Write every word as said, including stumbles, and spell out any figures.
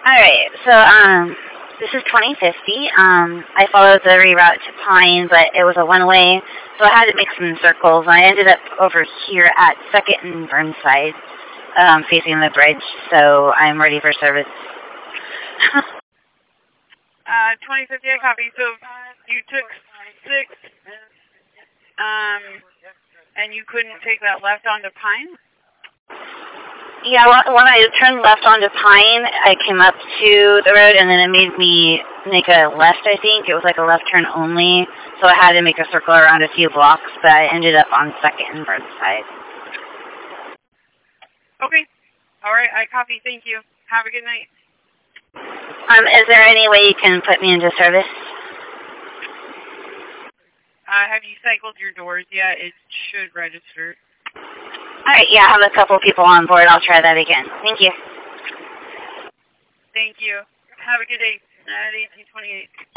Alright, so, um, this is twenty fifty. Um, I followed the reroute to Pine, but it was a one-way, so I had to make some circles. I ended up over here at second and Burnside, um, facing the bridge, so I'm ready for service. uh, twenty fifty, I copy. So you took six, um, and you couldn't take that left onto Pine? Yeah, when I turned left onto Pine, I came up to the road, and then it made me make a left, I think. It was like a left turn only, so I had to make a circle around a few blocks, but I ended up on second and Burnside. Okay. All right, I copy. Thank you. Have a good night. Um, is there any way you can put me into service? Uh, have you cycled your doors yet? It should register. Alright, yeah, I have a couple people on board. I'll try that again. Thank you. Thank you. Have a good day. At eighteen twenty-eight.